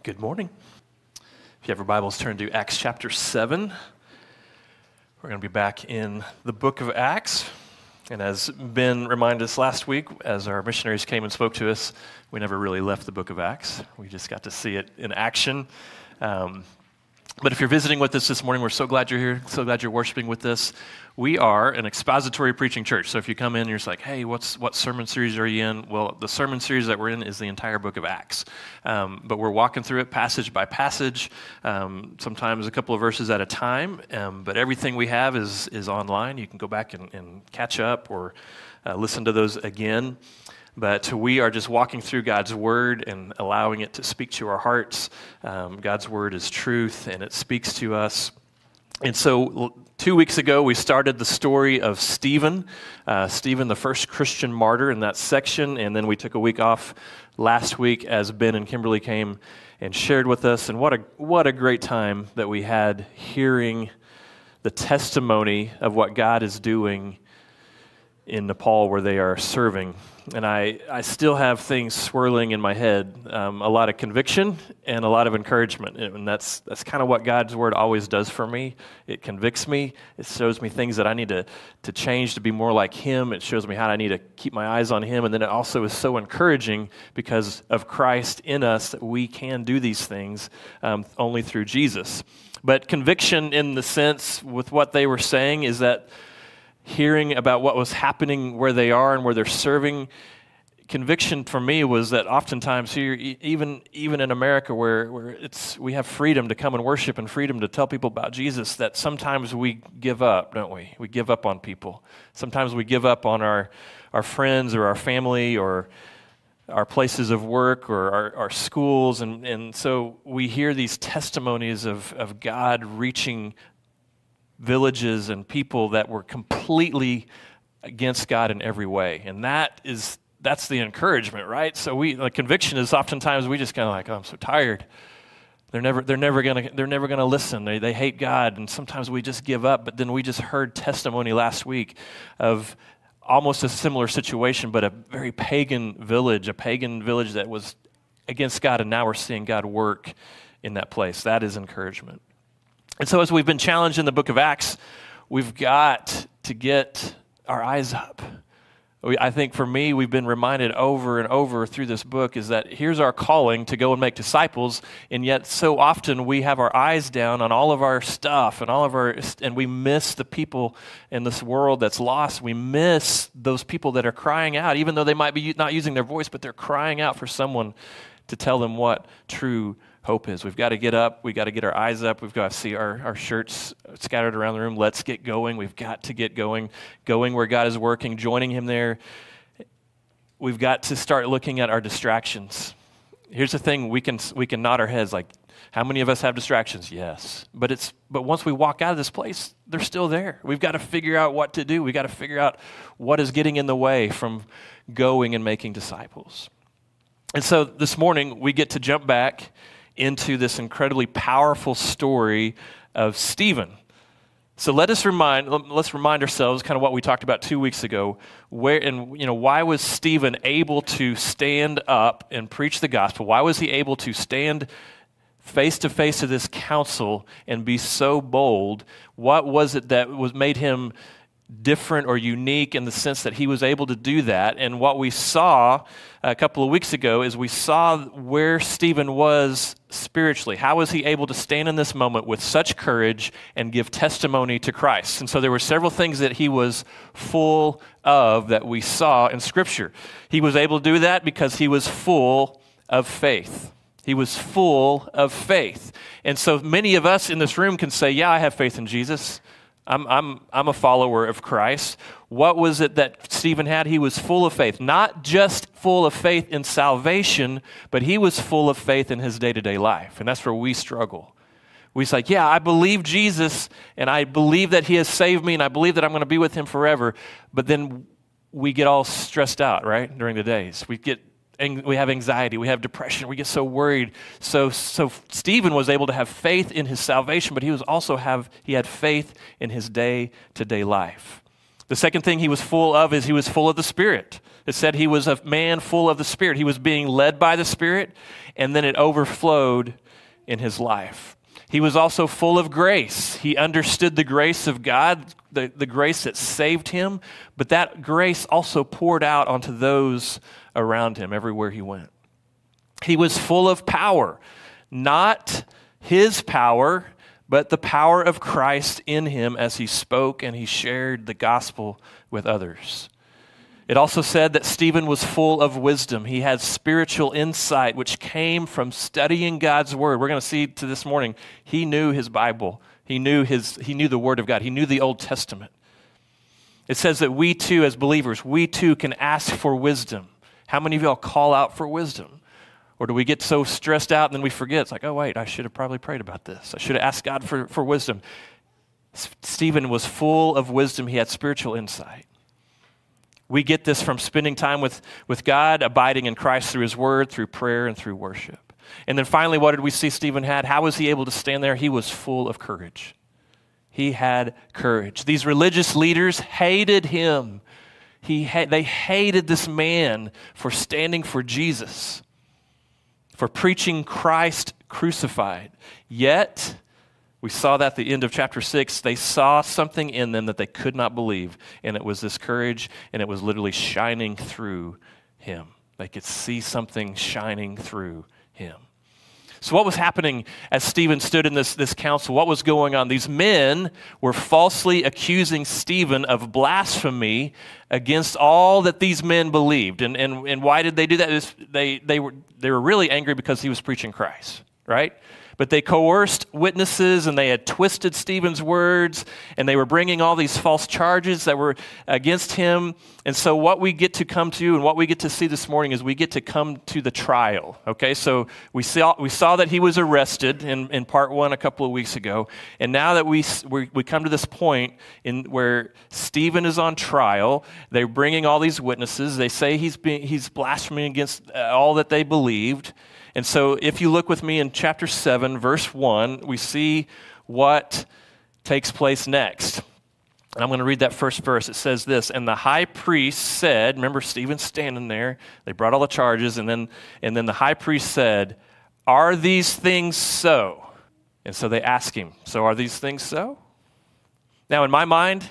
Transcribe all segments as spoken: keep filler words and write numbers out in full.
Good morning. If you have your Bibles, turn to Acts chapter seven. We're going to be back in the book of Acts. And as Ben reminded us last week, as our missionaries came and spoke to us, we never really left the book of Acts. We just got to see it in action. Um, but if you're visiting with us this morning, we're so glad you're here, so glad you're worshiping with us. We are an expository preaching church. So if you come in and you're just like, hey, what's what sermon series are you in? Well, the sermon series that we're in is the entire book of Acts. Um, but we're walking through it passage by passage, um, sometimes a couple of verses at a time. Um, but everything we have is is online. You can go back and, and catch up or uh, listen to those again. But we are just walking through God's Word and allowing it to speak to our hearts. Um, God's Word is truth, and it speaks to us. And so two weeks ago, we started the story of Stephen, uh, Stephen, the first Christian martyr in that section. And then we took a week off last week as Ben and Kimberly came and shared with us. And what a what a great time that we had hearing the testimony of what God is doing in Nepal where they are serving. And I, I still have things swirling in my head, um, a lot of conviction and a lot of encouragement. And that's that's kind of what God's Word always does for me. It convicts me. It shows me things that I need to, to change to be more like Him. It shows me how I need to keep my eyes on Him. And then it also is so encouraging because of Christ in us that we can do these things um, only through Jesus. But conviction in the sense with what they were saying is that hearing about what was happening where they are and where they're serving, conviction for me was that oftentimes here, even even in America where, where it's we have freedom to come and worship and freedom to tell people about Jesus, that sometimes we give up, don't we? We give up on people. Sometimes we give up on our, our friends or our family or our places of work or our, our schools. And, and so we hear these testimonies of, of God reaching villages and people that were completely against God in every way. And that is, that's the encouragement, right? So we, the conviction is oftentimes we just kind of like, oh, I'm so tired. They're never, they're never gonna, they're never gonna listen. They, they hate God. And sometimes we just give up. But then we just heard testimony last week of almost a similar situation, but a very pagan village, a pagan village that was against God. And now we're seeing God work in that place. That is encouragement. And so as we've been challenged in the book of Acts, we've got to get our eyes up. We, I think for me, we've been reminded over and over through this book is that here's our calling to go and make disciples, and yet so often we have our eyes down on all of our stuff and all of our, and we miss the people in this world that's lost. We miss those people that are crying out, even though they might be not using their voice, but they're crying out for someone to tell them what true hope is. We've got to get up. We've got to get our eyes up. We've got to see our, our shirts scattered around the room. Let's get going. We've got to get going, going where God is working, joining Him there. We've got to start looking at our distractions. Here's the thing. We can we can nod our heads like, how many of us have distractions? Yes. But it's but once we walk out of this place, they're still there. We've got to figure out what to do. We've got to figure out what is getting in the way from going and making disciples. And so this morning, we get to jump back into this incredibly powerful story of Stephen. So let us remind, let's remind ourselves kind of what we talked about two weeks ago. Where and you know why was Stephen able to stand up and preach the gospel? Why was he able to stand face to face to this council and be so bold? What was it that was made him different or unique in the sense that he was able to do that? And what we saw a couple of weeks ago is we saw where Stephen was spiritually. How was he able to stand in this moment with such courage and give testimony to Christ? And so there were several things that he was full of that we saw in Scripture. He was able to do that because he was full of faith. He was full of faith. And so many of us in this room can say, yeah, I have faith in Jesus. I'm I'm I'm a follower of Christ. What was it that Stephen had? He was full of faith. Not just full of faith in salvation, but he was full of faith in his day-to-day life. And that's where we struggle. We say, yeah, I believe Jesus, and I believe that He has saved me, and I believe that I'm going to be with Him forever. But then we get all stressed out, right, during the days. We get We have anxiety, we have depression, we get so worried. So so Stephen was able to have faith in his salvation, but he was also have he had faith in his day-to-day life. The second thing he was full of is he was full of the Spirit. It said he was a man full of the Spirit. He was being led by the Spirit, and then it overflowed in his life. He was also full of grace. He understood the grace of God, the, the grace that saved him, but that grace also poured out onto those around him everywhere he went. He was full of power, not his power, but the power of Christ in him as he spoke and he shared the gospel with others. It also said that Stephen was full of wisdom. He had spiritual insight, which came from studying God's word. We're going to see to this morning, he knew his Bible. He knew his, he knew the word of God. He knew the Old Testament. It says that we too, as believers, we too can ask for wisdom. How many of y'all call out for wisdom? Or do we get so stressed out and then we forget? It's like, oh, wait, I should have probably prayed about this. I should have asked God for, for wisdom. S- Stephen was full of wisdom. He had spiritual insight. We get this from spending time with, with God, abiding in Christ through his word, through prayer, and through worship. And then finally, what did we see Stephen had? How was he able to stand there? He was full of courage. He had courage. These religious leaders hated him. He ha- they hated this man for standing for Jesus, for preaching Christ crucified. Yet, we saw that at the end of chapter six, they saw something in them that they could not believe, and it was this courage, and it was literally shining through him. They could see something shining through him. So what was happening as Stephen stood in this, this council? What was going on? These men were falsely accusing Stephen of blasphemy against all that these men believed. And, and, and why did they do that? It was, they, they, were, they were really angry because he was preaching Christ, right? But they coerced witnesses, and they had twisted Stephen's words, and they were bringing all these false charges that were against him. And so what we get to come to and what we get to see this morning is we get to come to the trial, okay? So we saw we saw that he was arrested in, in part one a couple of weeks ago, and now that we, we, we come to this point in where Stephen is on trial, they're bringing all these witnesses. They say he's, being, he's blaspheming against all that they believed. And so if you look with me in chapter seven, verse one, we see what takes place next. And I'm going to read that first verse. It says this, and the high priest said, remember Stephen's standing there, they brought all the charges, and then, and then the high priest said, are these things so? And so they ask him, so are these things so? Now in my mind,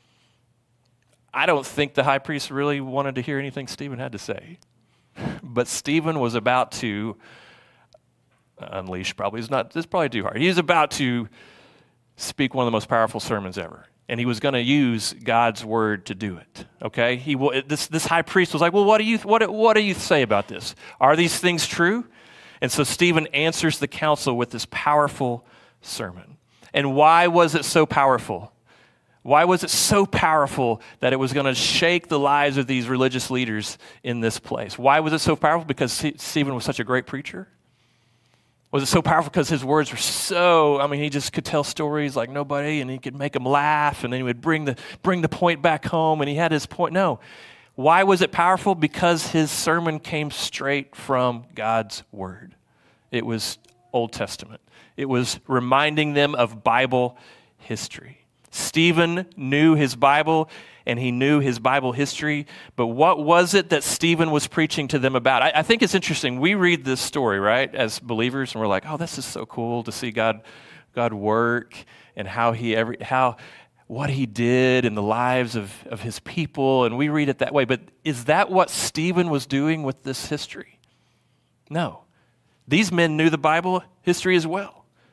I don't think the high priest really wanted to hear anything Stephen had to say. But Stephen was about to unleash, probably is not, this is probably too hard. He was about to speak one of the most powerful sermons ever. And he was going to use God's word to do it. Okay? He this this high priest was like, well, what do you what what do you say about this? Are these things true? And so Stephen answers the council with this powerful sermon. And why was it so powerful? Why was it so powerful that it was going to shake the lives of these religious leaders in this place? Why was it so powerful? Because Stephen was such a great preacher? Was it so powerful because his words were so, I mean, he just could tell stories like nobody, and he could make them laugh, and then he would bring the, bring the point back home, and he had his point. No. Why was it powerful? Because his sermon came straight from God's word. It was Old Testament. It was reminding them of Bible history. Stephen knew his Bible, and he knew his Bible history, but what was it that Stephen was preaching to them about? I, I think it's interesting. We read this story, right, as believers, and we're like, oh, this is so cool to see God, God work, and how he every how what he did in the lives of, of his people, and we read it that way. But is that what Stephen was doing with this history? No. These men knew the Bible history as well.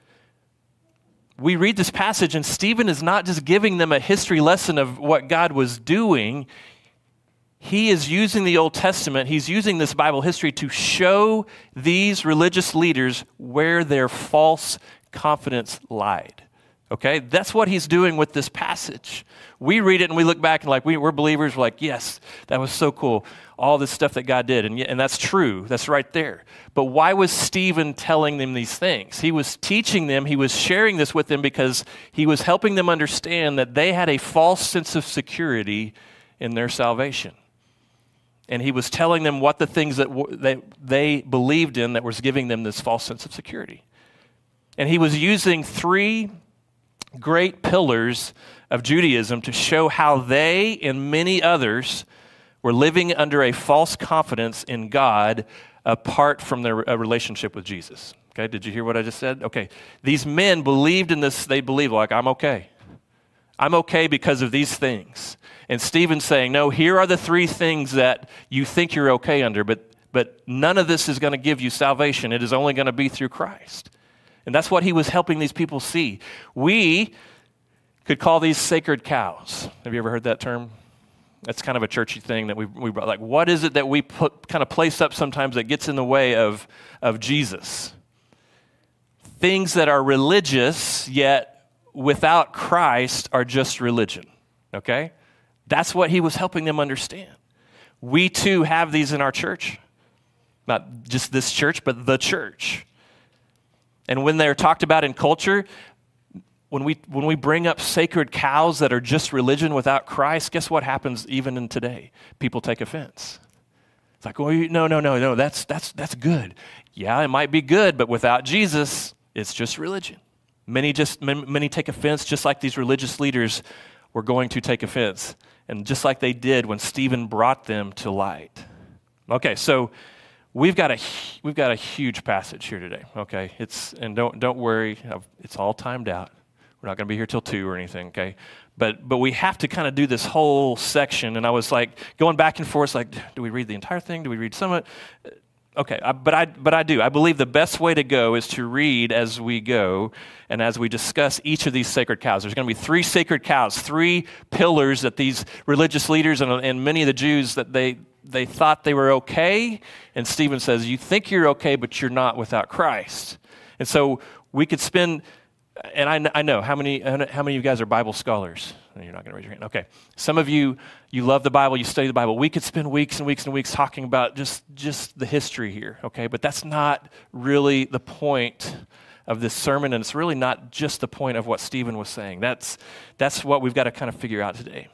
We read this passage, and Stephen is not just giving them a history lesson of what God was doing. He is using the Old Testament, he's using this Bible history to show these religious leaders where their false confidence lied. Okay? That's what he's doing with this passage. We read it and we look back and like, we, we're believers, we're like, yes, that was so cool. All this stuff that God did. And, and that's true. That's right there. But why was Stephen telling them these things? He was teaching them, he was sharing this with them because he was helping them understand that they had a false sense of security in their salvation. And he was telling them what the things that w- they, they believed in that was giving them this false sense of security. And he was using three great pillars of Judaism to show how they and many others were living under a false confidence in God apart from their uh, relationship with Jesus. Okay, did you hear what I just said? Okay, these men believed in this. They believed, like, I'm okay. I'm okay because of these things. And Stephen's saying, no, here are the three things that you think you're okay under, but but none of this is going to give you salvation. It is only going to be through Christ. And that's what he was helping these people see. We could call these sacred cows. Have you ever heard that term? That's kind of a churchy thing that we we brought. Like, what is it that we put kind of place up sometimes that gets in the way of, of Jesus? Things that are religious, yet without Christ are just religion, okay? That's what he was helping them understand. We too have these in our church. Not just this church, but the church. And when they're talked about in culture, when we when we bring up sacred cows that are just religion without Christ, guess what happens even in today? People take offense. It's like, oh, no, no, no, no, that's that's that's good. Yeah, it might be good, but without Jesus, it's just religion. Many just many take offense, just like these religious leaders were going to take offense, and just like they did when Stephen brought them to light. Okay, so we've got a we've got a huge passage here today. Okay, it's and don't don't worry, it's all timed out. We're not going to be here till two or anything. Okay, but but we have to kind of do this whole section. And I was like going back and forth, like, do we read the entire thing? Do we read some of it? Okay, I, but I but I do. I believe the best way to go is to read as we go and as we discuss each of these sacred cows. There's going to be three sacred cows, three pillars that these religious leaders and, and many of the Jews that they they thought they were okay. And Stephen says, you think you're okay, but you're not without Christ. And so we could spend, and I, I know, how many how many of you guys are Bible scholars? You're not going to raise your hand. Okay. Some of you, you love the Bible, you study the Bible. We could spend weeks and weeks and weeks talking about just, just the history here, okay? But that's not really the point of this sermon, and it's really not just the point of what Stephen was saying. That's, that's what we've got to kind of figure out today.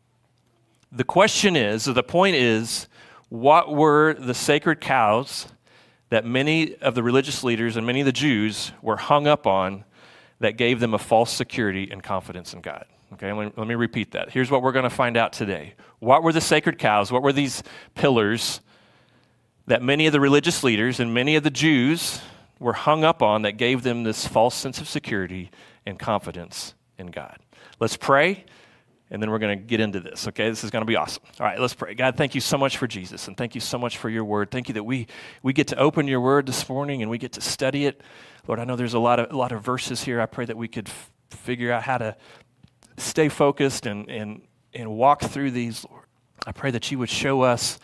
The question is, or the point is, what were the sacred cows that many of the religious leaders and many of the Jews were hung up on that gave them a false security and confidence in God? Okay, let me, let me repeat that. Here's what we're going to find out today. What were the sacred cows? What were these pillars that many of the religious leaders and many of the Jews were hung up on that gave them this false sense of security and confidence in God? Let's pray, and then we're going to get into this, okay? This is going to be awesome. All right, let's pray. God, thank you so much for Jesus, and thank you so much for your word. Thank you that we we get to open your word this morning, and we get to study it. Lord, I know there's a lot of a lot of verses here. I pray that we could f- figure out how to stay focused and, and, and walk through these, Lord. I pray that you would show us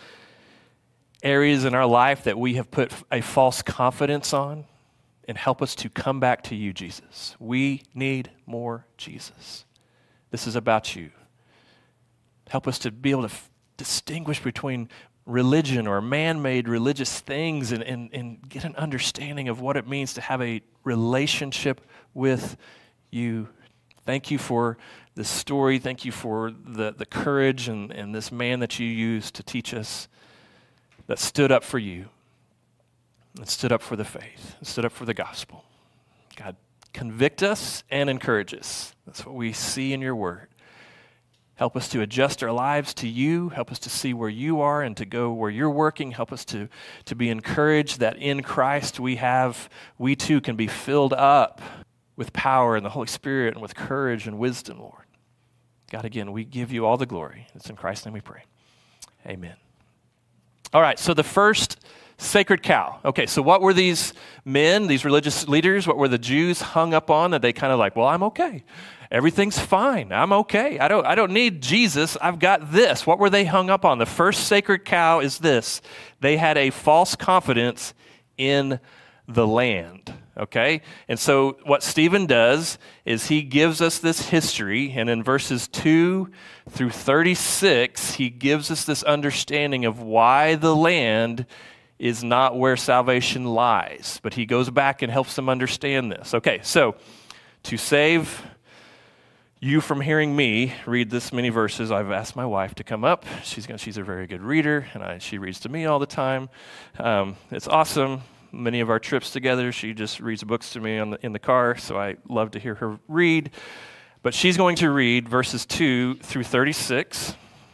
areas in our life that we have put a false confidence on and help us to come back to you, Jesus. We need more Jesus. This is about you. Help us to be able to f- distinguish between religion or man-made religious things and, and, and get an understanding of what it means to have a relationship with you. Thank you for this story. Thank you for the, the courage and, and this man that you used to teach us that stood up for you and stood up for the faith and stood up for the gospel. God, convict us and encourage us. That's what we see in your word. Help us to adjust our lives to you. Help us to see where you are and to go where you're working. Help us to, to be encouraged that in Christ we have, we too can be filled up with power and the Holy Spirit and with courage and wisdom, Lord. God, again, we give you all the glory. It's in Christ's name we pray. Amen. All right, so the first sacred cow. Okay, so what were these men, these religious leaders, what were the Jews hung up on that they kind of like, well, I'm okay. Everything's fine. I'm okay. I don't, I don't need Jesus. I've got this. What were they hung up on? The first sacred cow is this. They had a false confidence in the land. Okay? And so what Stephen does is he gives us this history, and in verses two through thirty-six, he gives us this understanding of why the land is not where salvation lies. But he goes back and helps them understand this. Okay, so to save you from hearing me read this many verses, I've asked my wife to come up. She's gonna, she's a very good reader, and I, she reads to me all the time. Um, it's awesome. Many of our trips together, she just reads books to me on the, in the car, so I love to hear her read. But she's going to read verses two through thirty-six,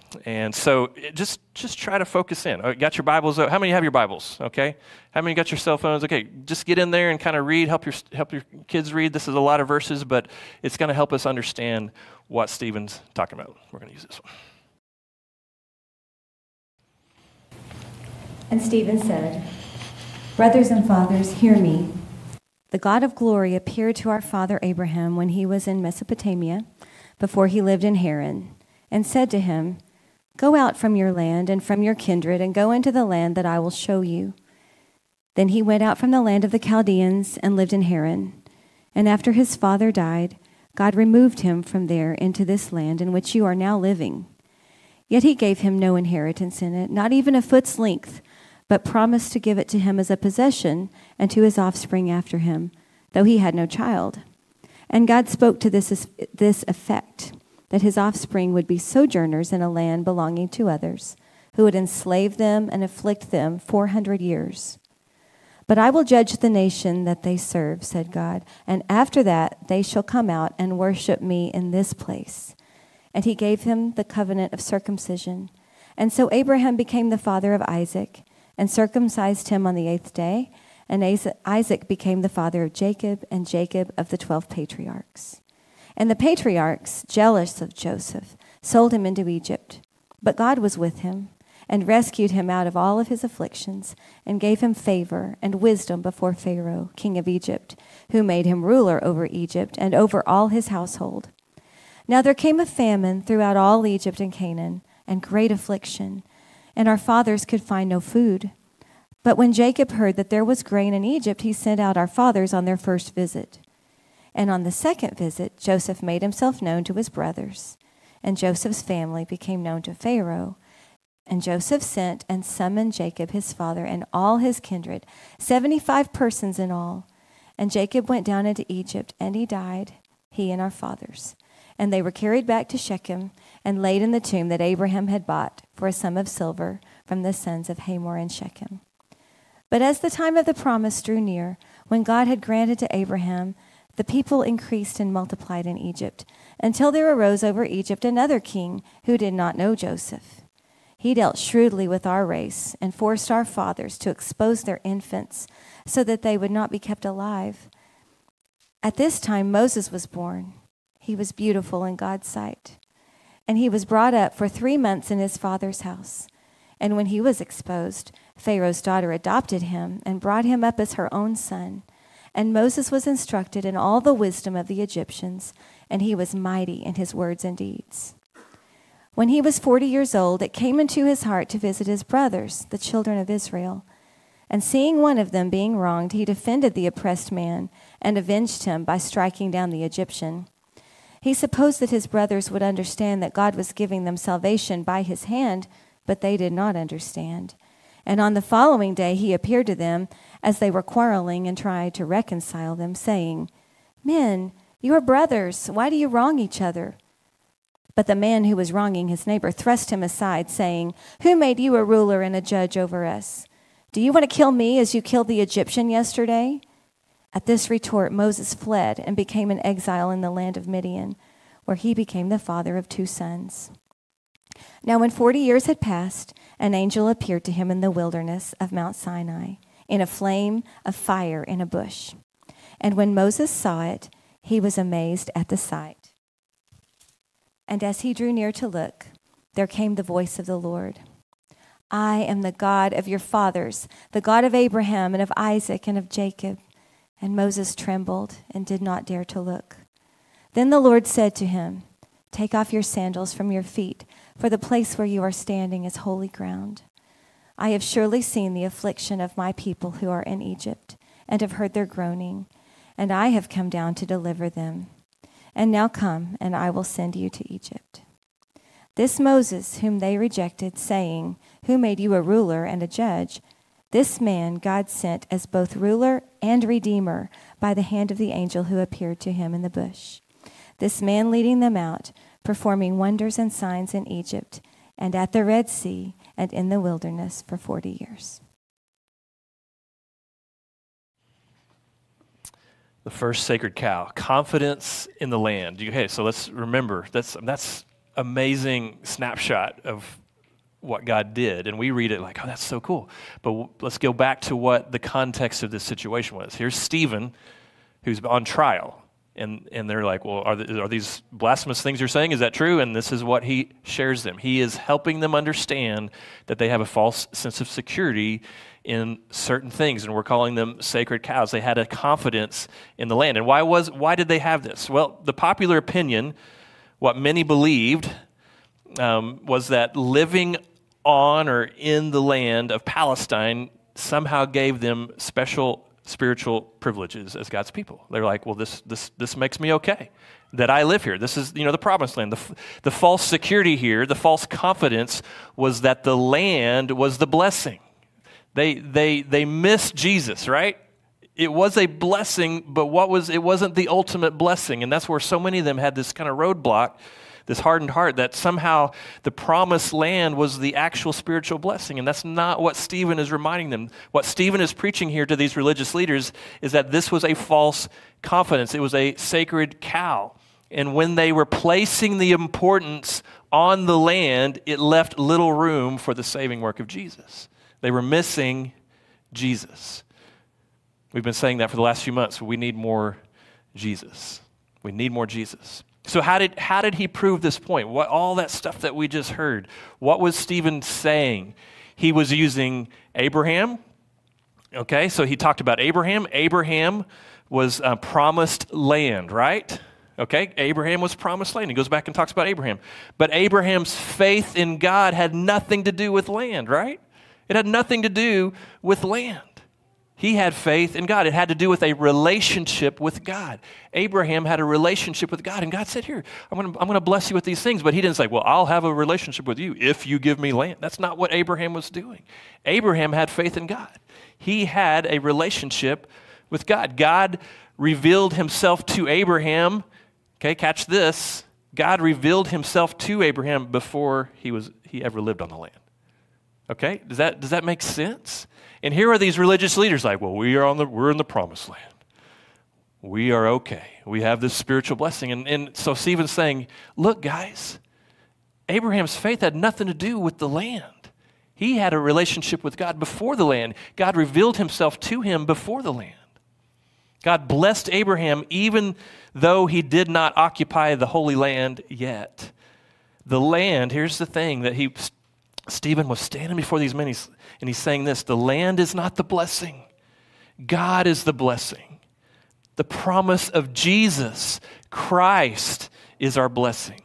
And so it just just try to focus in. Oh, got your Bibles? How many have your Bibles? Okay. How many got your cell phones? Okay. Just get in there and kind of read. Help your help your kids read. This is a lot of verses, but it's going to help us understand what Stephen's talking about. We're going to use this one. And Stephen said, "Brothers and fathers, hear me. The God of glory appeared to our father Abraham when he was in Mesopotamia, before he lived in Haran, and said to him, 'Go out from your land and from your kindred and go into the land that I will show you.' Then he went out from the land of the Chaldeans and lived in Haran. And after his father died, God removed him from there into this land in which you are now living. Yet he gave him no inheritance in it, not even a foot's length, but promised to give it to him as a possession and to his offspring after him, though he had no child. And God spoke to this, this effect, that his offspring would be sojourners in a land belonging to others, who would enslave them and afflict them four hundred years. But I will judge the nation that they serve, said God, and after that they shall come out and worship me in this place. And he gave him the covenant of circumcision. And so Abraham became the father of Isaac, and circumcised him on the eighth day, and Isaac became the father of Jacob, and Jacob of the twelve patriarchs. And the patriarchs, jealous of Joseph, sold him into Egypt. But God was with him, and rescued him out of all of his afflictions, and gave him favor and wisdom before Pharaoh, king of Egypt, who made him ruler over Egypt and over all his household. Now there came a famine throughout all Egypt and Canaan, and great affliction, and our fathers could find no food. But when Jacob heard that there was grain in Egypt, he sent out our fathers on their first visit. And on the second visit, Joseph made himself known to his brothers, and Joseph's family became known to Pharaoh. And Joseph sent and summoned Jacob his father and all his kindred, seventy-five persons in all. And Jacob went down into Egypt, and he died, he and our fathers. And they were carried back to Shechem and laid in the tomb that Abraham had bought for a sum of silver from the sons of Hamor and Shechem. But as the time of the promise drew near, when God had granted to Abraham, the people increased and multiplied in Egypt, until there arose over Egypt another king who did not know Joseph. He dealt shrewdly with our race and forced our fathers to expose their infants so that they would not be kept alive. At this time Moses was born. He was beautiful in God's sight, and he was brought up for three months in his father's house. And when he was exposed, Pharaoh's daughter adopted him and brought him up as her own son. And Moses was instructed in all the wisdom of the Egyptians, and he was mighty in his words and deeds. When he was forty years old, it came into his heart to visit his brothers, the children of Israel. And seeing one of them being wronged, he defended the oppressed man and avenged him by striking down the Egyptian. He supposed that his brothers would understand that God was giving them salvation by his hand, but they did not understand. And on the following day he appeared to them as they were quarreling and tried to reconcile them, saying, "Men, you are brothers. Why do you wrong each other?" But the man who was wronging his neighbor thrust him aside, saying, "Who made you a ruler and a judge over us? Do you want to kill me as you killed the Egyptian yesterday?" At this retort, Moses fled and became an exile in the land of Midian, where he became the father of two sons. Now when forty years had passed, an angel appeared to him in the wilderness of Mount Sinai, in a flame of fire in a bush. And when Moses saw it, he was amazed at the sight. And as he drew near to look, there came the voice of the Lord. "I am the God of your fathers, the God of Abraham and of Isaac and of Jacob." And Moses trembled and did not dare to look. Then the Lord said to him, "Take off your sandals from your feet, for the place where you are standing is holy ground. I have surely seen the affliction of my people who are in Egypt, and have heard their groaning, and I have come down to deliver them. And now come, and I will send you to Egypt." This Moses, whom they rejected, saying, "Who made you a ruler and a judge?" This man God sent as both ruler and redeemer by the hand of the angel who appeared to him in the bush. This man leading them out, performing wonders and signs in Egypt, and at the Red Sea, and in the wilderness for forty years. The first sacred cow, confidence in the land. Okay, so let's remember, that's that's amazing snapshot of what God did, and we read it like, oh, that's so cool. But w- let's go back to what the context of this situation was. Here's Stephen, who's on trial, and, and they're like, well, are, the, are these blasphemous things you're saying? Is that true? And this is what he shares them. He is helping them understand that they have a false sense of security in certain things, and we're calling them sacred cows. They had a confidence in the land. And why was why did they have this? Well, the popular opinion, what many believed, um, was that living on or in the land of Palestine somehow gave them special spiritual privileges as God's people. They're like, well, this this this makes me okay that I live here. This is, you know, the promised land. The, the false security here, the false confidence was that the land was the blessing. They they they missed Jesus, right? It was a blessing, but what was it wasn't the ultimate blessing, and that's where so many of them had this kind of roadblock, this hardened heart, that somehow the promised land was the actual spiritual blessing, and that's not what Stephen is reminding them. What Stephen is preaching here to these religious leaders is that this was a false confidence. It was a sacred cow, and when they were placing the importance on the land, it left little room for the saving work of Jesus. They were missing Jesus. We've been saying that for the last few months. We need more Jesus. We need more Jesus. So how did how did he prove this point? What all that stuff that we just heard? What was Stephen saying? He was using Abraham. Okay, so he talked about Abraham. Abraham was uh, promised land, right? Okay, Abraham was promised land. He goes back and talks about Abraham. But Abraham's faith in God had nothing to do with land, right? It had nothing to do with land. He had faith in God. It had to do with a relationship with God. Abraham had a relationship with God, and God said, here, I'm going to I'm going to bless you with these things. But he didn't say, well, I'll have a relationship with you if you give me land. That's not what Abraham was doing. Abraham had faith in God. He had a relationship with God. God revealed himself to Abraham. Okay, catch this. God revealed himself to Abraham before he was he ever lived on the land. Okay, does that does that make sense? And here are these religious leaders like, well, we are on the we're in the promised land. We are okay. We have this spiritual blessing. And, and so Stephen's saying, look, guys, Abraham's faith had nothing to do with the land. He had a relationship with God before the land. God revealed himself to him before the land. God blessed Abraham even though he did not occupy the Holy Land yet. The land, here's the thing that he Stephen was standing before these men, and he's saying this, the land is not the blessing. God is the blessing. The promise of Jesus, Christ, is our blessing.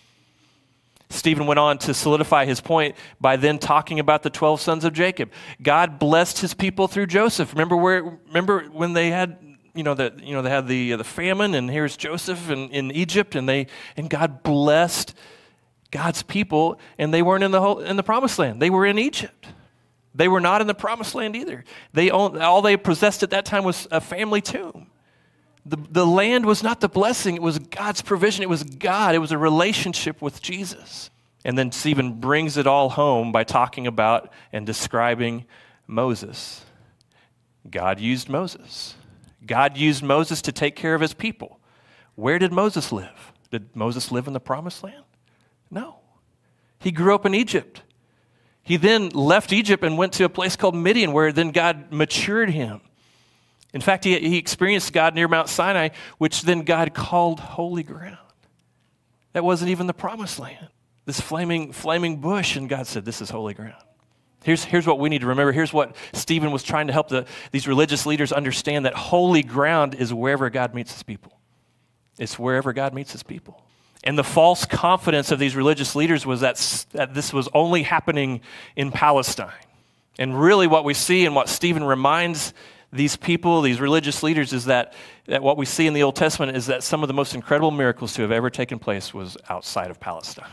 Stephen went on to solidify his point by then talking about the twelve sons of Jacob. God blessed his people through Joseph. Remember where? Remember when they had, you know, the you know they had the the famine, and here's Joseph in, in Egypt, and they and God blessed God's people, and they weren't in the whole, in the promised land. They were in Egypt. They were not in the promised land either. They owned, all they possessed at that time was a family tomb. The, the land was not the blessing. It was God's provision. It was God. It was a relationship with Jesus. And then Stephen brings it all home by talking about and describing Moses. God used Moses. God used Moses to take care of his people. Where did Moses live? Did Moses live in the promised land? No. He grew up in Egypt. He then left Egypt and went to a place called Midian, where then God matured him. In fact, he, he experienced God near Mount Sinai, which then God called holy ground. That wasn't even the promised land. This flaming, flaming bush, and God said, this is holy ground. Here's, here's what we need to remember. Here's what Stephen was trying to help the, these religious leaders understand, that holy ground is wherever God meets his people. It's wherever God meets his people. And the false confidence of these religious leaders was that, that this was only happening in Palestine. And really what we see and what Stephen reminds these people, these religious leaders, is that, that what we see in the Old Testament is that some of the most incredible miracles to have ever taken place was outside of Palestine.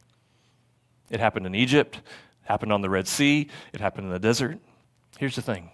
It happened in Egypt, it happened on the Red Sea, it happened in the desert. Here's the thing.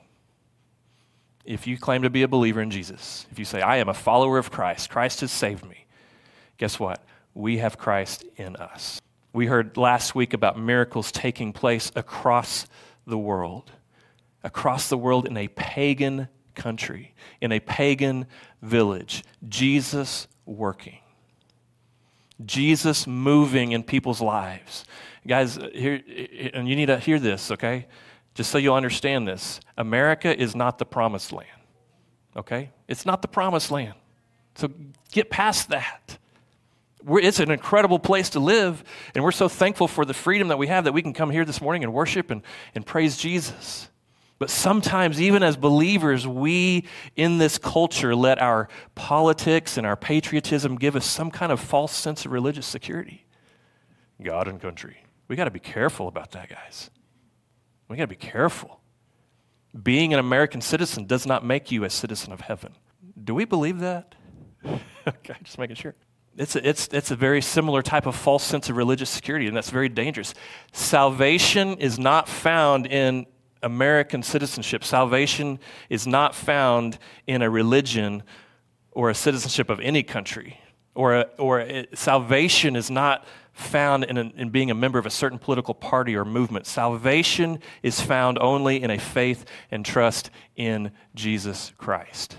If you claim to be a believer in Jesus, if you say, I am a follower of Christ, Christ has saved me, guess what? We have Christ in us. We heard last week about miracles taking place across the world, across the world in a pagan country, in a pagan village. Jesus working. Jesus moving in people's lives. Guys, here, and you need to hear this, okay? Just so you'll understand this. America is not the promised land, okay? It's not the promised land. So get past that. We're, it's an incredible place to live, and we're so thankful for the freedom that we have that we can come here this morning and worship and, and praise Jesus. But sometimes, even as believers, we in this culture let our politics and our patriotism give us some kind of false sense of religious security. God and country. We got to be careful about that, guys. We got to be careful. Being an American citizen does not make you a citizen of heaven. Do we believe that? Okay, just making sure. It's a, it's, it's a very similar type of false sense of religious security, and that's very dangerous. Salvation is not found in American citizenship. Salvation is not found in a religion or a citizenship of any country. Or, a, or a, salvation is not found in, a, in being a member of a certain political party or movement. Salvation is found only in a faith and trust in Jesus Christ.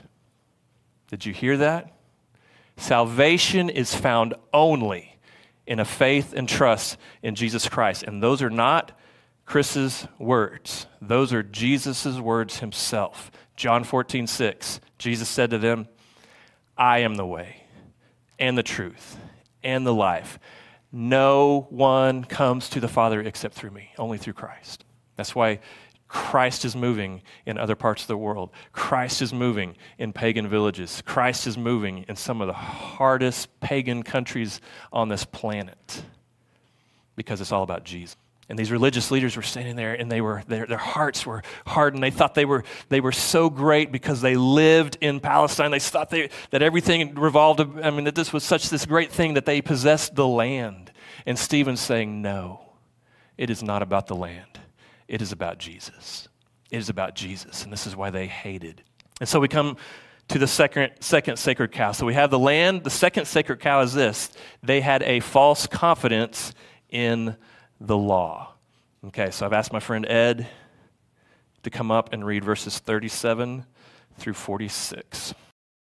Did you hear that? Salvation is found only in a faith and trust in Jesus Christ. And those are not Chris's words. Those are Jesus' words himself. John fourteen six, Jesus said to them, I am the way and the truth and the life. No one comes to the Father except through me, only through Christ. That's why Christ is moving in other parts of the world. Christ is moving in pagan villages. Christ is moving in some of the hardest pagan countries on this planet because it's all about Jesus. And these religious leaders were standing there, and they were their, their hearts were hardened. They thought they were they were so great because they lived in Palestine. They thought they, that everything revolved. I mean, that this was such this great thing that they possessed the land. And Stephen's saying, no, it is not about the land. It is about Jesus. It is about Jesus, and this is why they hated. And so we come to the second second sacred cow. So we have the land. The second sacred cow is this: they had a false confidence in the law. Okay, so I've asked my friend Ed to come up and read verses thirty-seven through forty-six.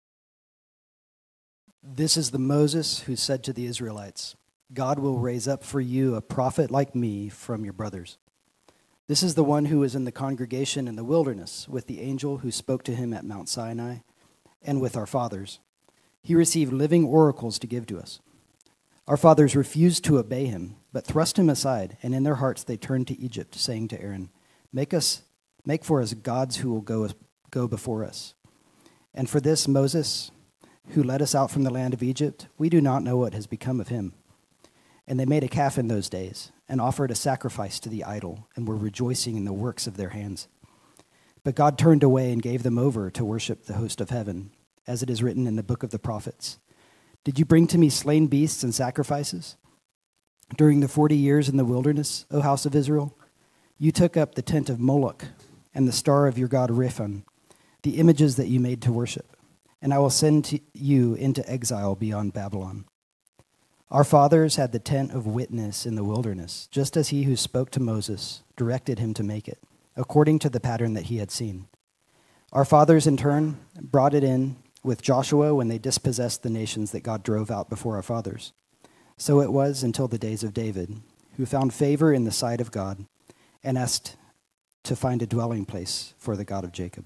This is the Moses who said to the Israelites, God will raise up for you a prophet like me from your brothers. This is the one who was in the congregation in the wilderness with the angel who spoke to him at Mount Sinai and with our fathers. He received living oracles to give to us. Our fathers refused to obey him, but thrust him aside, and in their hearts they turned to Egypt, saying to Aaron, Make us, make for us gods who will go, go before us. And for this Moses, who led us out from the land of Egypt, we do not know what has become of him. And they made a calf in those days, and offered a sacrifice to the idol, and were rejoicing in the works of their hands. But God turned away and gave them over to worship the host of heaven, as it is written in the book of the prophets. Did you bring to me slain beasts and sacrifices? During the forty years in the wilderness, O house of Israel, you took up the tent of Moloch and the star of your god Rephan, the images that you made to worship, and I will send to you into exile beyond Babylon. Our fathers had the tent of witness in the wilderness, just as he who spoke to Moses directed him to make it, according to the pattern that he had seen. Our fathers, in turn, brought it in with Joshua when they dispossessed the nations that God drove out before our fathers. So it was until the days of David, who found favor in the sight of God and asked to find a dwelling place for the God of Jacob.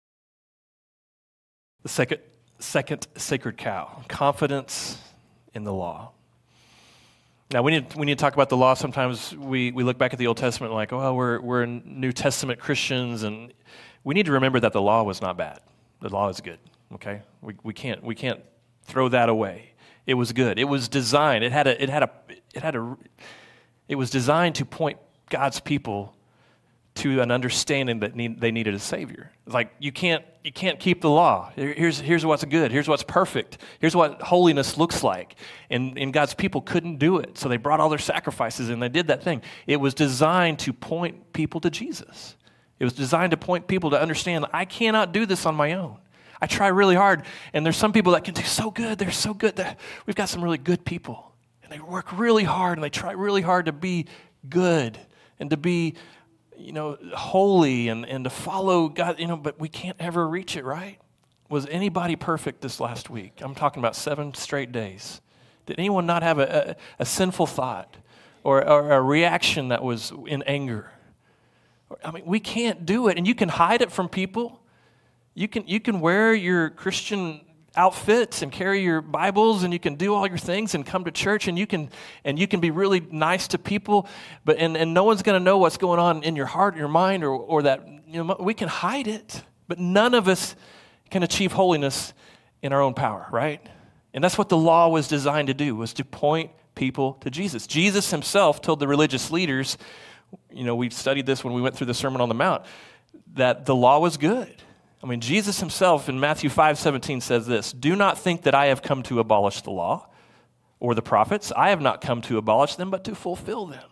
The second, second sacred cow, confidence in the law. Now, we need, we need to talk about the law. Sometimes we, we look back at the Old Testament like, oh, we're, we're New Testament Christians, and we need to remember that the law was not bad. The law is good, okay? We, we, can't, we can't throw that away. It was good. It was designed. It had a, it had a, it had a, it was designed to point God's people to an understanding that need, they needed a Savior. Like, you can't, you can't keep the law. Here's, here's what's good. Here's what's perfect. Here's what holiness looks like. And, and God's people couldn't do it, so they brought all their sacrifices and they did that thing. It was designed to point people to Jesus. It was designed to point people to understand, I cannot do this on my own. I try really hard, and there's some people that can do so good. They're so good. That we've got some really good people, and they work really hard, and they try really hard to be good and to be, you know, holy and, and to follow God, you know, but we can't ever reach it, right? Was anybody perfect this last week? I'm talking about seven straight days. Did anyone not have a, a, a sinful thought or, or a reaction that was in anger? I mean, we can't do it, and you can hide it from people. You can you can wear your Christian outfits and carry your Bibles, and you can do all your things and come to church, and you can and you can be really nice to people, but and, and no one's going to know what's going on in your heart, your mind, or or that you know we can hide it, but none of us can achieve holiness in our own power, right? And that's what the law was designed to do, was to point people to Jesus. Jesus himself told the religious leaders, you know, we studied this when we went through the Sermon on the Mount, that the law was good. I mean, Jesus himself in Matthew five seventeen says this, "Do not think that I have come to abolish the law or the prophets. I have not come to abolish them, but to fulfill them."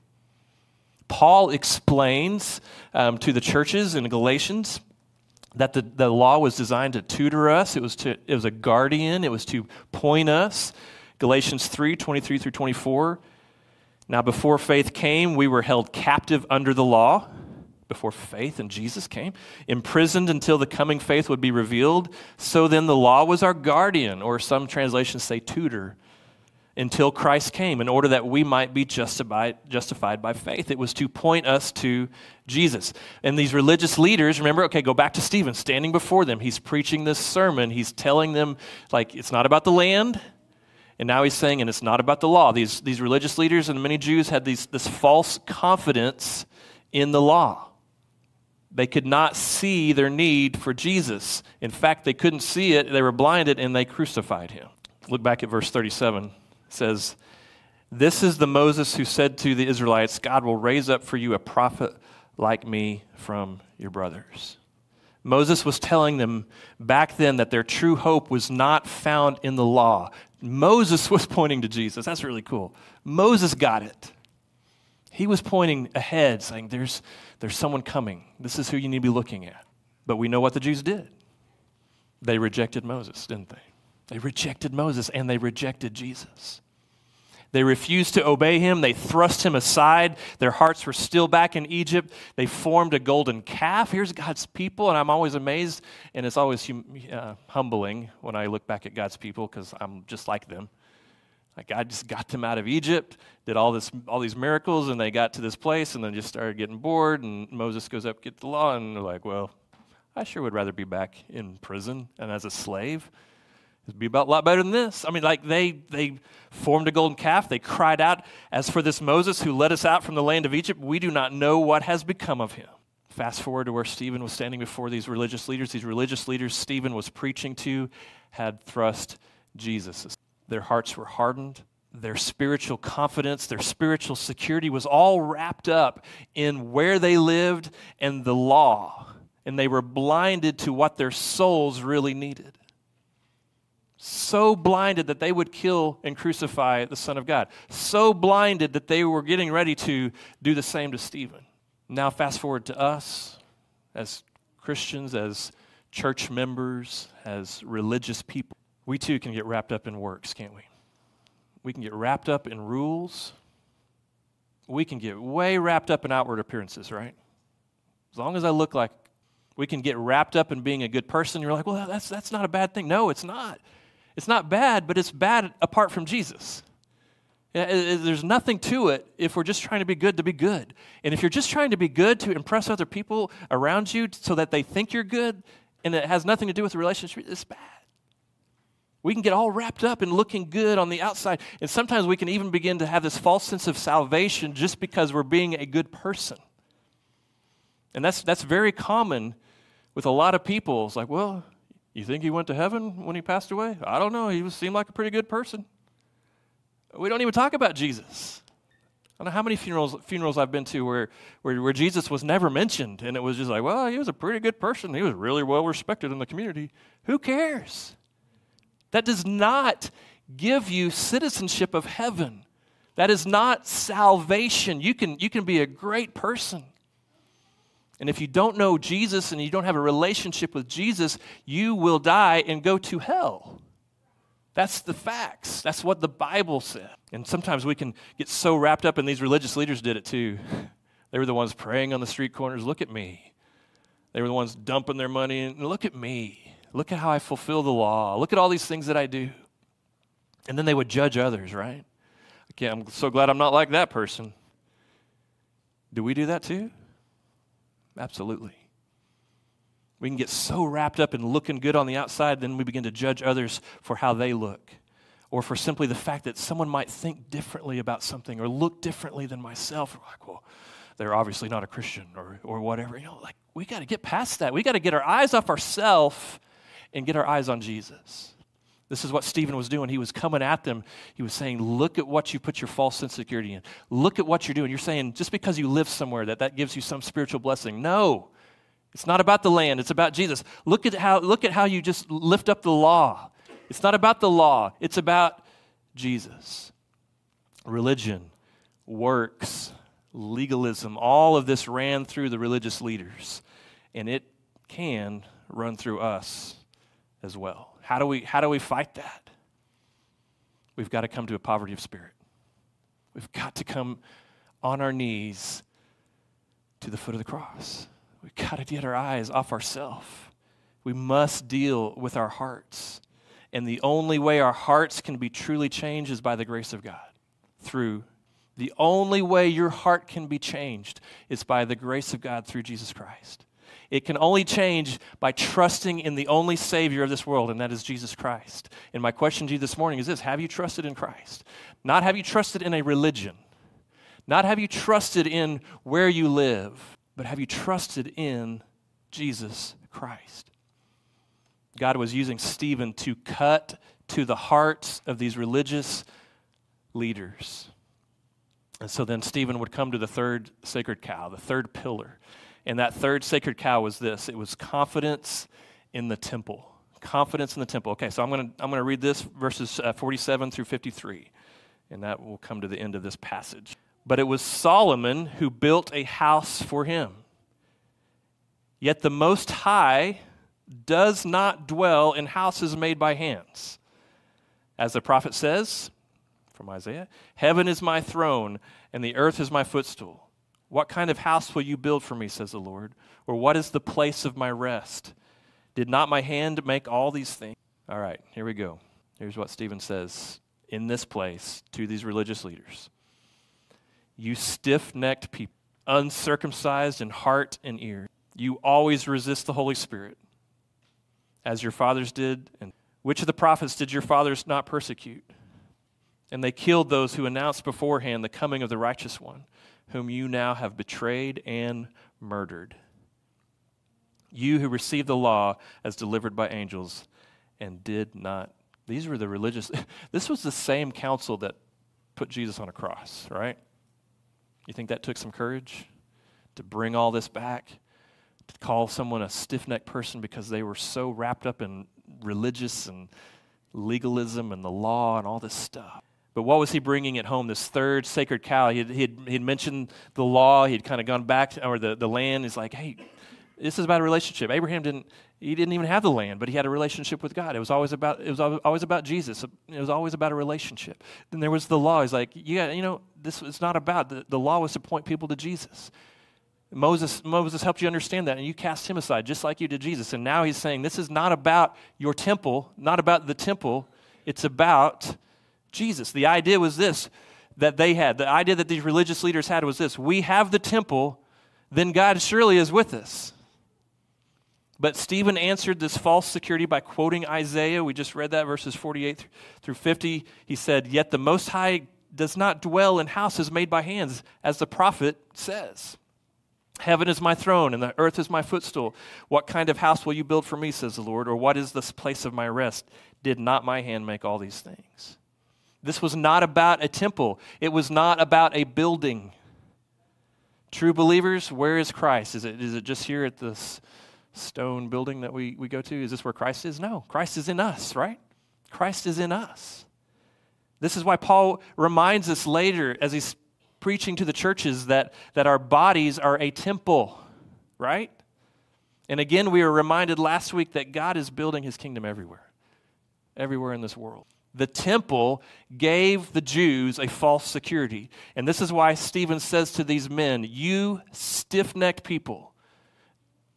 Paul explains um, to the churches in Galatians that the, the law was designed to tutor us. It was to it was a guardian. It was to point us. Galatians three twenty-three through twenty-four. Now, before faith came, we were held captive under the law. Before faith in Jesus came, imprisoned until the coming faith would be revealed. So then the law was our guardian, or some translations say tutor, until Christ came, in order that we might be justified, justified by faith. It was to point us to Jesus. And these religious leaders, remember, okay, go back to Stephen, standing before them. He's preaching this sermon. He's telling them, like, it's not about the land. And now he's saying, and it's not about the law. These, these religious leaders and many Jews had these, this false confidence in the law. They could not see their need for Jesus. In fact, they couldn't see it. They were blinded, and they crucified him. Look back at verse thirty-seven. It says, "This is the Moses who said to the Israelites, God will raise up for you a prophet like me from your brothers." Moses was telling them back then that their true hope was not found in the law. Moses was pointing to Jesus. That's really cool. Moses got it. He was pointing ahead, saying, there's, there's someone coming. This is who you need to be looking at. But we know what the Jews did. They rejected Moses, didn't they? They rejected Moses, and they rejected Jesus. They refused to obey him. They thrust him aside. Their hearts were still back in Egypt. They formed a golden calf. Here's God's people, and I'm always amazed, and it's always hum- uh, humbling when I look back at God's people, because I'm just like them. Like, God just got them out of Egypt, did all this, all these miracles, and they got to this place, and then just started getting bored, and Moses goes up, get the law, and they're like, well, I sure would rather be back in prison and as a slave. It'd be about a lot better than this. I mean, like, they they formed a golden calf. They cried out, as for this Moses who led us out from the land of Egypt, we do not know what has become of him. Fast forward to where Stephen was standing before these religious leaders. These religious leaders Stephen was preaching to had thrust Jesus. Their hearts were hardened. Their spiritual confidence, their spiritual security was all wrapped up in where they lived and the law. And they were blinded to what their souls really needed. So blinded that they would kill and crucify the Son of God. So blinded that they were getting ready to do the same to Stephen. Now fast forward to us as Christians, as church members, as religious people. We too can get wrapped up in works, can't we? We can get wrapped up in rules. We can get way wrapped up in outward appearances, right? As long as I look like, we can get wrapped up in being a good person. You're like, well, that's that's not a bad thing. No, it's not. It's not bad, but it's bad apart from Jesus. Yeah, it, it, there's nothing to it if we're just trying to be good to be good. And if you're just trying to be good to impress other people around you so that they think you're good, and it has nothing to do with the relationship, it's bad. We can get all wrapped up in looking good on the outside. And sometimes we can even begin to have this false sense of salvation just because we're being a good person. And that's that's very common with a lot of people. It's like, well, you think he went to heaven when he passed away? I don't know. He was, seemed like a pretty good person. We don't even talk about Jesus. I don't know how many funerals funerals I've been to where, where, where Jesus was never mentioned. And it was just like, well, he was a pretty good person. He was really well respected in the community. Who cares? That does not give you citizenship of heaven. That is not salvation. You can, you can be a great person. And if you don't know Jesus and you don't have a relationship with Jesus, you will die and go to hell. That's the facts. That's what the Bible said. And sometimes we can get so wrapped up, and these religious leaders did it too. They were the ones praying on the street corners, look at me. They were the ones dumping their money, and look at me. Look at how I fulfill the law. Look at all these things that I do. And then they would judge others, right? Okay, I'm so glad I'm not like that person. Do we do that too? Absolutely. We can get so wrapped up in looking good on the outside, then we begin to judge others for how they look, or for simply the fact that someone might think differently about something or look differently than myself. We're like, well, they're obviously not a Christian or or whatever. You know, like we got to get past that. We got to get our eyes off ourselves and get our eyes on Jesus. This is what Stephen was doing. He was coming at them. He was saying, look at what you put your false sense of security in. Look at what you're doing. You're saying just because you live somewhere that that gives you some spiritual blessing. No, it's not about the land. It's about Jesus. Look at how, look at how you just lift up the law. It's not about the law. It's about Jesus. Religion, works, legalism, all of this ran through the religious leaders, and it can run through us as well. How do we, how do we fight that? We've got to come to a poverty of spirit. We've got to come on our knees to the foot of the cross. We've got to get our eyes off ourselves. We must deal with our hearts. And the only way our hearts can be truly changed is by the grace of God. Through the only way your heart can be changed is by the grace of God through Jesus Christ. It can only change by trusting in the only Savior of this world, and that is Jesus Christ. And my question to you this morning is this: have you trusted in Christ? Not have you trusted in a religion. Not have you trusted in where you live, but have you trusted in Jesus Christ? God was using Stephen to cut to the hearts of these religious leaders. And so then Stephen would come to the third sacred cow, the third pillar. And that third sacred cow was this. It was confidence in the temple. Confidence in the temple. Okay, so I'm going to I'm going to read this, verses uh, forty-seven through fifty-three. And that will come to the end of this passage. But it was Solomon who built a house for him. Yet the Most High does not dwell in houses made by hands. As the prophet says, from Isaiah, heaven is my throne, and the earth is my footstool. What kind of house will you build for me, says the Lord? Or what is the place of my rest? Did not my hand make all these things? All right, here we go. Here's what Stephen says in this place to these religious leaders. You stiff-necked people, uncircumcised in heart and ear, you always resist the Holy Spirit, as your fathers did. And which of the prophets did your fathers not persecute? And they killed those who announced beforehand the coming of the righteous one, whom you now have betrayed and murdered. You who received the law as delivered by angels and did not. These were the religious. This was the same council that put Jesus on a cross, right? You think that took some courage to bring all this back? To call someone a stiff-necked person because they were so wrapped up in religious and legalism and the law and all this stuff. But what was he bringing it home? This third sacred cow. He had, he had, he had mentioned the law. He'd kind of gone back, to, or the, the land. He's like, hey, this is about a relationship. Abraham didn't, he didn't even have the land, but he had a relationship with God. It was always about, it was always about Jesus. It was always about a relationship. Then there was the law. He's like, yeah, you know, this was not about, the, the law was to point people to Jesus. Moses, Moses helped you understand that, and you cast him aside just like you did Jesus. And now he's saying, this is not about your temple, not about the temple. It's about Jesus. The idea was this, that they had. The idea that these religious leaders had was this: we have the temple, then God surely is with us. But Stephen answered this false security by quoting Isaiah. We just read that, verses forty-eight through fifty. He said, yet the Most High does not dwell in houses made by hands, as the prophet says. Heaven is my throne, and the earth is my footstool. What kind of house will you build for me, says the Lord? Or what is this place of my rest? Did not my hand make all these things? This was not about a temple. It was not about a building. True believers, where is Christ? Is it, is it just here at this stone building that we, we go to? Is this where Christ is? No, Christ is in us, right? Christ is in us. This is why Paul reminds us later as he's preaching to the churches that, that our bodies are a temple, right? And again, we were reminded last week that God is building his kingdom everywhere, everywhere in this world. The temple gave the Jews a false security. And this is why Stephen says to these men, you stiff-necked people,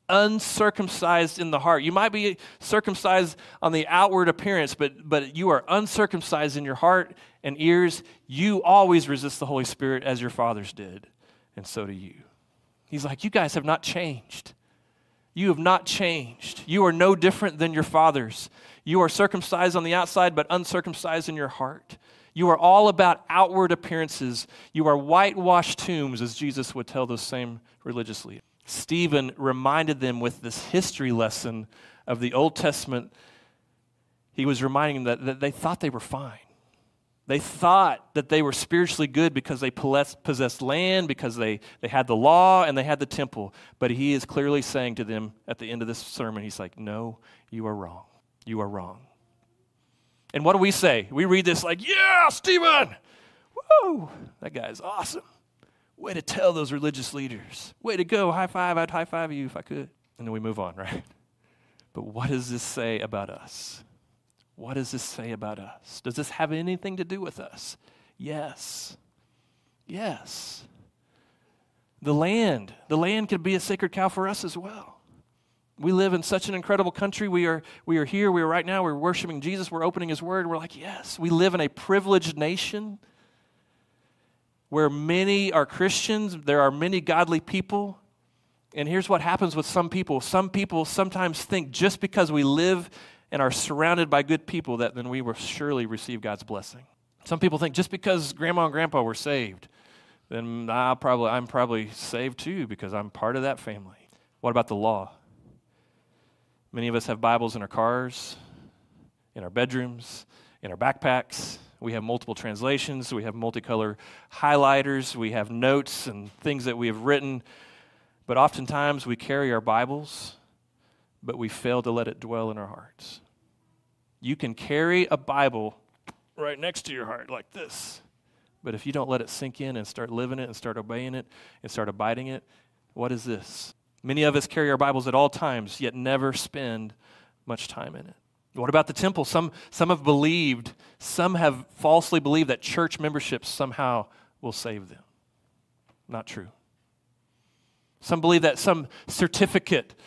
uncircumcised in the heart. You might be circumcised on the outward appearance, but, but you are uncircumcised in your heart and ears. You always resist the Holy Spirit as your fathers did, and so do you. He's like, you guys have not changed. You have not changed. You are no different than your fathers. You are circumcised on the outside, but uncircumcised in your heart. You are all about outward appearances. You are whitewashed tombs, as Jesus would tell those same religious leaders. Stephen reminded them with this history lesson of the Old Testament. He was reminding them that, that they thought they were fine. They thought that they were spiritually good because they possessed land, because they, they had the law and they had the temple. But he is clearly saying to them at the end of this sermon, he's like, no, you are wrong. You are wrong. And what do we say? We read this like, yeah, Stephen, woo, that guy is awesome. Way to tell those religious leaders. Way to go, high five, I'd high five you if I could. And then we move on, right? But what does this say about us? What does this say about us? Does this have anything to do with us? Yes. Yes. The land, the land could be a sacred cow for us as well. We live in such an incredible country. We are we are here. We are right now. We're worshiping Jesus. We're opening his word. We're like, yes. We live in a privileged nation where many are Christians. There are many godly people. And here's what happens with some people. Some people sometimes think just because we live and are surrounded by good people that then we will surely receive God's blessing. Some people think just because grandma and grandpa were saved, then I'll probably, I'm probably saved too because I'm part of that family. What about the law? Many of us have Bibles in our cars, in our bedrooms, in our backpacks. We have multiple translations. We have multicolor highlighters. We have notes and things that we have written. But oftentimes we carry our Bibles, but we fail to let it dwell in our hearts. You can carry a Bible right next to your heart like this, but if you don't let it sink in and start living it and start obeying it and start abiding it, what is this? Many of us carry our Bibles at all times, yet never spend much time in it. What about the temple? Some, some have believed, some have falsely believed that church membership somehow will save them. Not true. Some believe that some certificate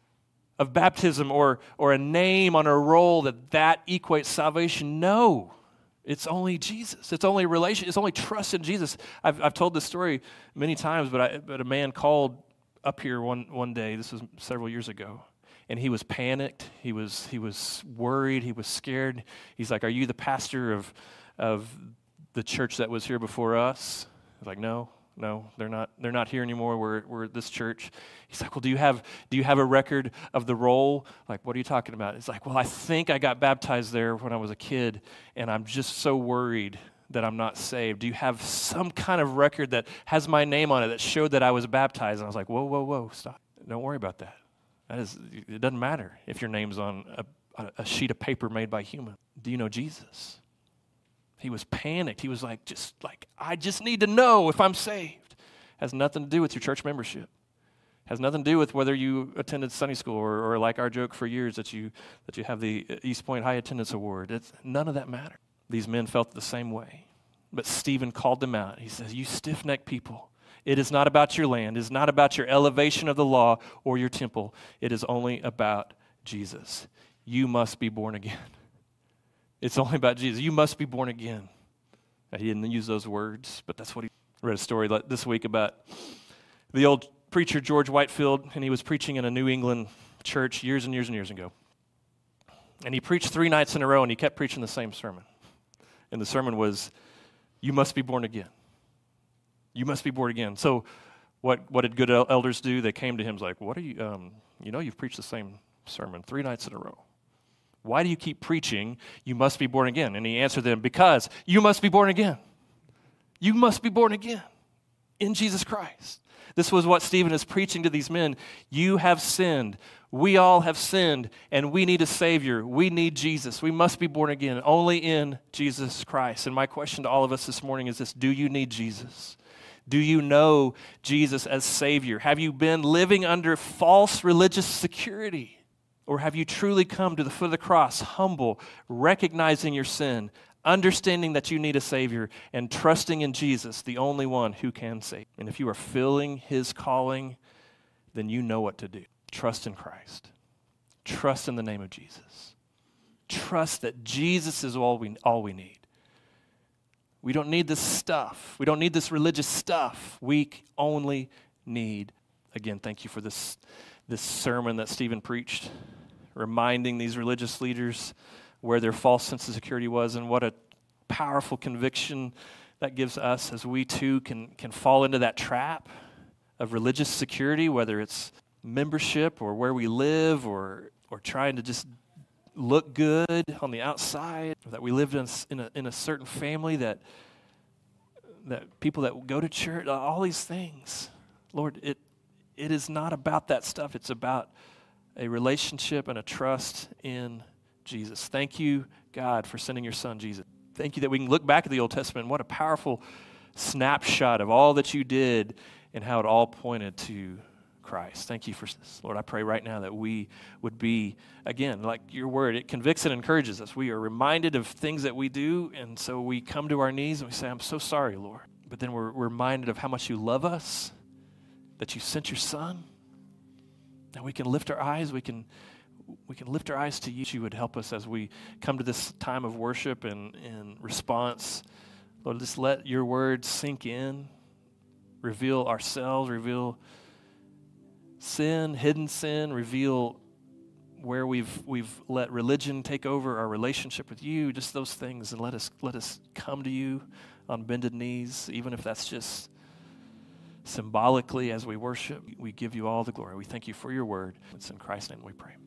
of baptism or, or a name on a roll, that that equates salvation. No, it's only Jesus. It's only relation. It's only trust in Jesus. I've, I've told this story many times, but, I, but a man called up here one, one day, this was several years ago, and he was panicked. He was he was worried. He was scared. He's like, are you the pastor of of the church that was here before us? I was like, no, no, they're not. They're not here anymore. We're we're at this church. He's like, well, do you have do you have a record of the roll? Like, what are you talking about? It's like, well, I think I got baptized there when I was a kid, and I'm just so worried that I'm not saved. Do you have some kind of record that has my name on it that showed that I was baptized? And I was like, whoa, whoa, whoa, stop. Don't worry about that. That is, it doesn't matter if your name's on a, a sheet of paper made by human. Do you know Jesus? He was panicked. He was like, just like, I just need to know if I'm saved. Has nothing to do with your church membership. Has nothing to do with whether you attended Sunday school or, or like our joke for years that you that you have the East Point High Attendance Award. It's, none of that mattered. These men felt the same way. But Stephen called them out. He says, you stiff-necked people, it is not about your land. It is not about your elevation of the law or your temple. It is only about Jesus. You must be born again. It's only about Jesus. You must be born again. Now, he didn't use those words, but that's what he I read a story this week about the old preacher George Whitefield, and he was preaching in a New England church years and years and years ago. And he preached three nights in a row, and he kept preaching the same sermon. And the sermon was, you must be born again. You must be born again. So what, what did good elders do? They came to him like, what are you, um, you know, you've preached the same sermon three nights in a row. Why do you keep preaching, you must be born again? And he answered them, because you must be born again. You must be born again in Jesus Christ. This was what Stephen is preaching to these men. You have sinned. We all have sinned, and we need a Savior. We need Jesus. We must be born again only in Jesus Christ. And my question to all of us this morning is this: do you need Jesus? Do you know Jesus as Savior? Have you been living under false religious security? Or have you truly come to the foot of the cross, humble, recognizing your sin, understanding that you need a Savior, and trusting in Jesus, the only one who can save? And if you are feeling His calling, then you know what to do. Trust in Christ. Trust in the name of Jesus. Trust that Jesus is all we, all we need. We don't need this stuff. We don't need this religious stuff. We only need, again, thank you for this, this sermon that Stephen preached, reminding these religious leaders where their false sense of security was, and what a powerful conviction that gives us as we too can, can fall into that trap of religious security, whether it's membership or where we live, or or trying to just look good on the outside, or that we live in, in, a, in a certain family, that that people that go to church, all these things. Lord, it it is not about that stuff. It's about a relationship and a trust in Jesus. Thank you, God, for sending your son, Jesus. Thank you that we can look back at the Old Testament and what a powerful snapshot of all that you did and how it all pointed to Christ. Thank you for this. Lord, I pray right now that we would be, again, like your word, it convicts and encourages us. We are reminded of things that we do, and so we come to our knees and we say, I'm so sorry, Lord. But then we're, we're reminded of how much you love us, that you sent your son, and we can lift our eyes, we can we can lift our eyes to you. You would help us as we come to this time of worship and, and response. Lord, just let your word sink in, reveal ourselves, reveal sin, hidden sin, reveal where we've we've let religion take over our relationship with you, just those things, and let us let us come to you on bended knees, even if that's just symbolically as we worship. We give you all the glory. We thank you for your word. It's in Christ's name we pray.